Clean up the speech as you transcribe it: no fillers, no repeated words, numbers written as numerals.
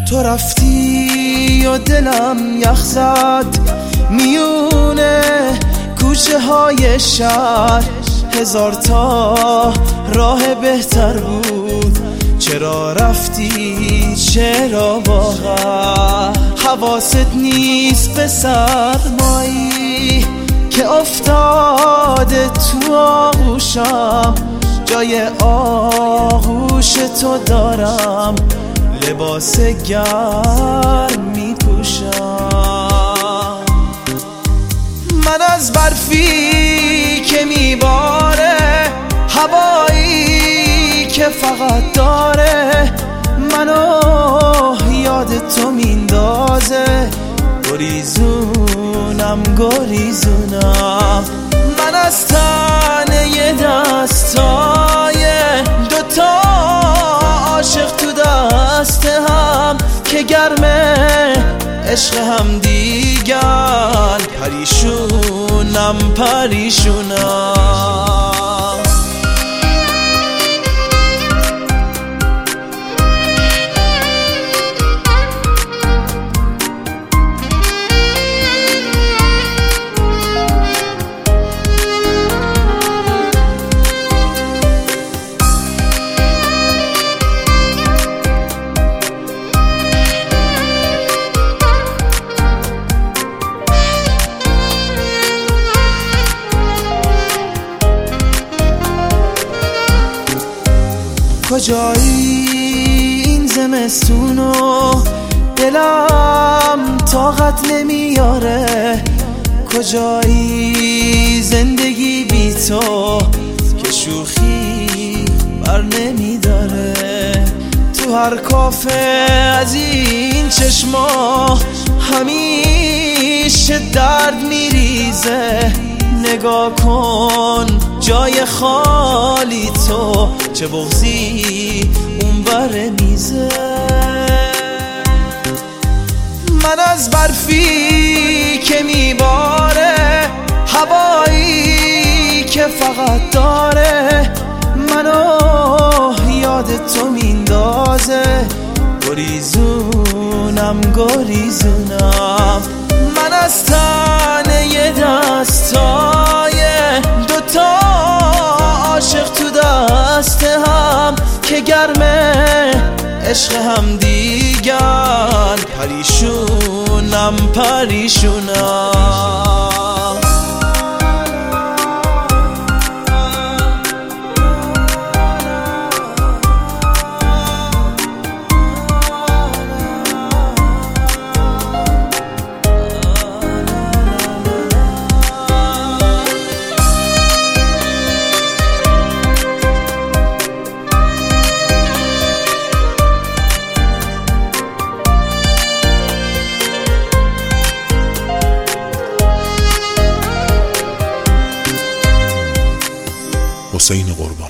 تو رفتی و دلم یخ زد میونه کوچه های شهر، هزار تا راه بهتر بود. چرا رفتی چرا واقعا حواست نیست به سرمایی که افتاده تو آغوشم؟ جای آغوش تو دارم، لباس گرم می پوشم. من از برفی که میباره، هوایی که فقط داره منو یاد تو میندازه. گریزونم گریزونم من از تنه دستای دوتا عاشق تو دست هم که گرمه عشق هم دیگر. پریشونم پریشونم. کجایی این زمستونو دلم طاقت نمیاره؟ کجایی زندگی بی تو که شوخی بر نمیداره؟ تو هر کافه از این چشما همیشه درد میریزه. نگاه کن جای خالی تو، چه بغضی اون بر میزه. من از برفی که میباره، هوایی که فقط داره منو یاد تو میندازه. گریزونم گریزونم من از تنه دستای دوتا عاشق تو دست هم که گرمه عشق هم دیگر. پریشونم پریشونم. حسین قربان.